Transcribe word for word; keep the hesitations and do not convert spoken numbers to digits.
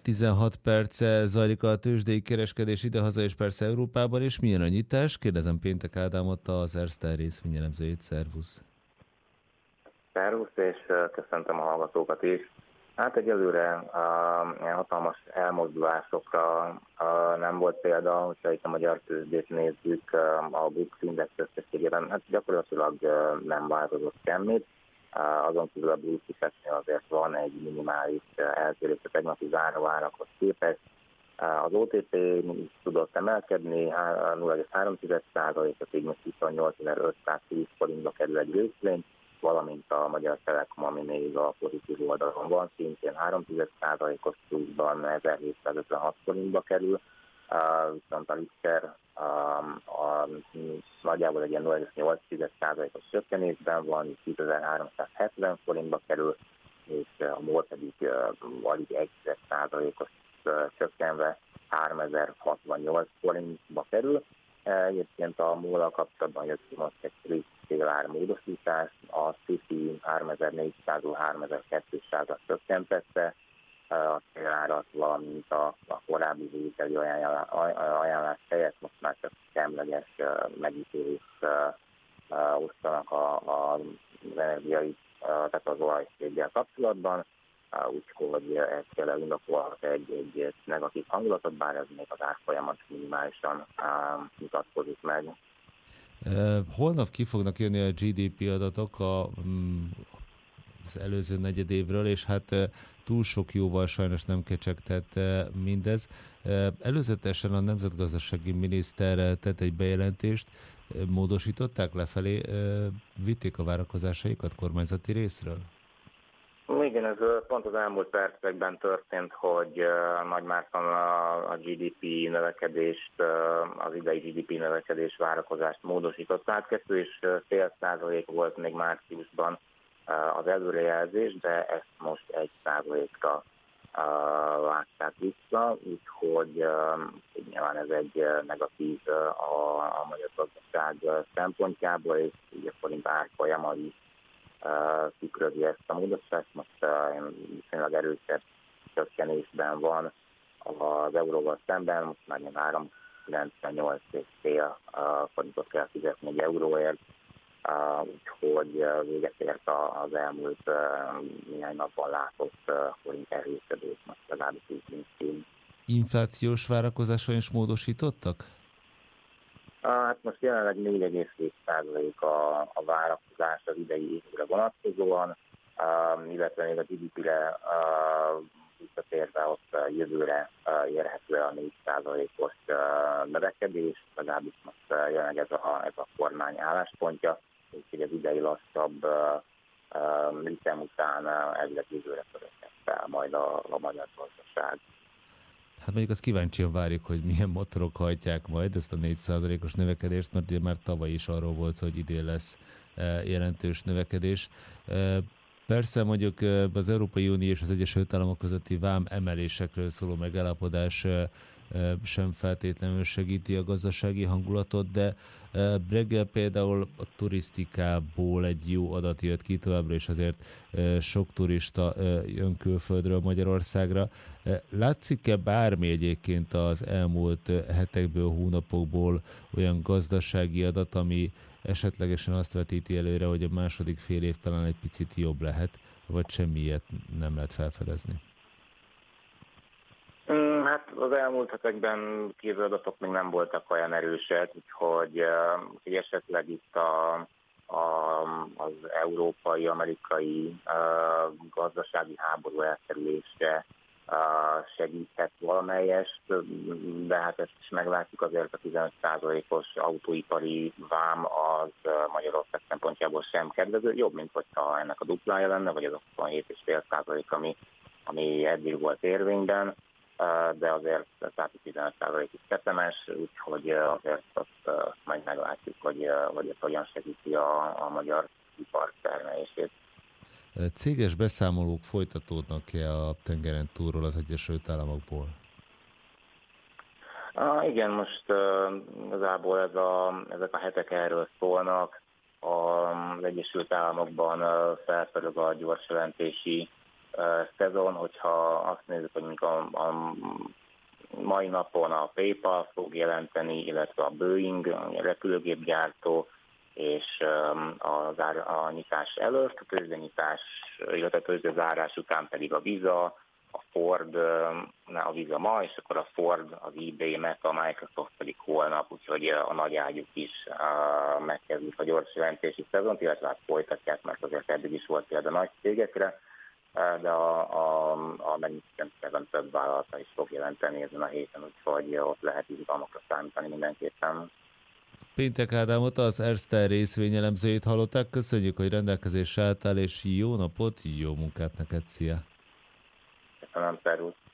tizenhat perce zajlik a tőzsdei kereskedés idehaza és persze Európában, és milyen a nyitás? Kérdezem Péntek Ádámot, az Erste részvényelemzőjét. Szervusz! Szervusz, és köszöntöm a hallgatókat is. Hát egyelőre uh, hatalmas elmozdulásokra uh, nem volt példa, hogyha itt a magyar tőzsdét nézzük, uh, a BUX index összességében, hát gyakorlatilag uh, nem változott semmit. Uh, azon kívül a BUX indexnél azért van egy minimális uh, eltérés a tegnapi záróárakhoz képest. Uh, az o té pé is tudott emelkedni, nulla egész három százalékot, így most huszonnyolcezer-ötszáztíz forintba kerül egy részvény, valamint a Magyar Telekom, ami még a pozitív oldalon van, szintén három százalékos pluszban ezerhétszázötvenhat forintba kerül, uh, viszont a Richter um, a, nagyjából egy ilyen nulla egész nyolc százalékos csökkenésben van, tízezerháromszázhetven forintba kerül, és a MOL pedig uh, alig egy százalékos uh, csökkenve háromezer-hatvannyolc forintba kerül. Egyébként a MOL-al kapcsolatban jött ki most egy célár módosítás, a Citi háromezer-négyszázról háromezer-kétszáz csökkentette a célárat, valamint a, a korábbi vételi ajánlás, ajánlás helyett most már csak semleges megítélést osztanak az energiai, tehát az olajszéggel kapcsolatban, úgyhogy ez kell indokolhat egy, egy negatív hangulatot, bár ez még az árfolyamat minimálisan mutatkozik meg. Holnap ki fognak jönni a gé dé pé adatok a, az előző negyedévről, és hát túl sok jóval sajnos nem kecsegtett mindez. Előzetesen a nemzetgazdasági miniszter tett egy bejelentést, módosították lefelé, vitték a várakozásaikat kormányzati részről? Igen, ez pont az elmúlt percekben történt, hogy uh, Nagymárton a, a gé dé pé növekedést, uh, az idei gé dé pé növekedés várakozást módosított. Tehát kettő és fél százalék volt még márciusban uh, az előrejelzés, de ezt most egy százalékra uh, vágták vissza, úgyhogy uh, nyilván ez egy negatív uh, a, a magyar gazdaság szempontjából, és így a forint árfolyama is tükrözi ezt a módosítást. Most uh, viszonylag erősebb csökkenésben van az euróval szemben, most már három kilencvennyolc és fél forintot kell fizetni egy euróért, uh, úgyhogy uh, véget ért az elmúlt uh, néhány napban látott uh, forint erősödés, most legalábbis így. Inflációs várakozáson is módosítottak? Hát most jelenleg négy egész hét százalék a, a várakozás az idei évre vonatkozóan, uh, illetve még a gé dé pére uh, visszatérve ott uh, jövőre uh, érhető a négy százalékos uh, növekedés, legalábbis most uh, jelenleg ez a, ez a kormány álláspontja, úgyhogy az idei lassabb uh, uh, ritem után uh, elvileg jövőre törekedett fel majd a, a magyar gazdaság. Hát mondjuk azt kíváncsian várjuk, hogy milyen motorok hajtják majd ezt a négy százalékos növekedést, mert ugye már tavaly is arról volt, hogy idén lesz jelentős növekedés. Persze mondjuk az Európai Unió és az Egyesült Államok közötti vám emelésekről szóló megállapodás sem feltétlenül segíti a gazdasági hangulatot, de reggel például a turisztikából egy jó adat jött ki, továbbra is azért sok turista jön külföldről Magyarországra. Látszik-e bármi egyébként az elmúlt hetekből, hónapokból olyan gazdasági adat, ami esetlegesen azt vetíti előre, hogy a második fél év talán egy picit jobb lehet, vagy semmi ilyet nem lehet felfedezni? Hát az elmúlt hetekben kívül adatok még nem voltak olyan erősek, úgyhogy, úgyhogy esetleg itt a, a, az európai, amerikai uh, gazdasági háború elkerülése uh, segíthet valamelyest, de hát ezt is meglátjuk, azért a tizenöt százalékos autóipari vám az Magyarország szempontjából sem kedvező, jobb, mint hogyha ennek a duplája lenne, vagy az a huszonhét egész öt százalék, ami, ami eddig volt érvényben. De azért tehát tizenöt százalék is tetemes, úgyhogy azért azt majd meglátjuk, hogy, hogy ez hogyan segíti a, a magyar ipar termelését. Céges beszámolók folytatódnak-e a tengeren túlról az Egyesült Államokból? Ah, igen, most uh, igazából ez a, ezek a hetek erről szólnak. Az Egyesült Államokban uh, felpörög a gyors jelentési szezon, hogyha azt nézzük, hogy mondjuk a, a mai napon a PayPal fog jelenteni, illetve a Boeing, a repülőgépgyártó, és a, zár, a nyitás előtt, a tőzsdenyitás, illetve a tőzsdezárás után pedig a Visa, a Ford, a Visa ma, és akkor a Ford, az eBay, Meta, a Microsoft pedig holnap, úgyhogy a nagy ágyuk is megkezdik a gyors jelentési szezont, illetve hát folytatják, mert azért eddig is volt példa nagy cégekre, de a, a, a Magnificent több vállalata is fog jelenteni ezen a héten, úgyhogy ott lehet izgalmakra számítani mindenképpen. Péntek Ádámot, az Erste részvényelemzőjét hallották. Köszönjük, hogy rendelkezésre álltál, és jó napot, jó munkát neked, szia! Köszönöm, szervusz!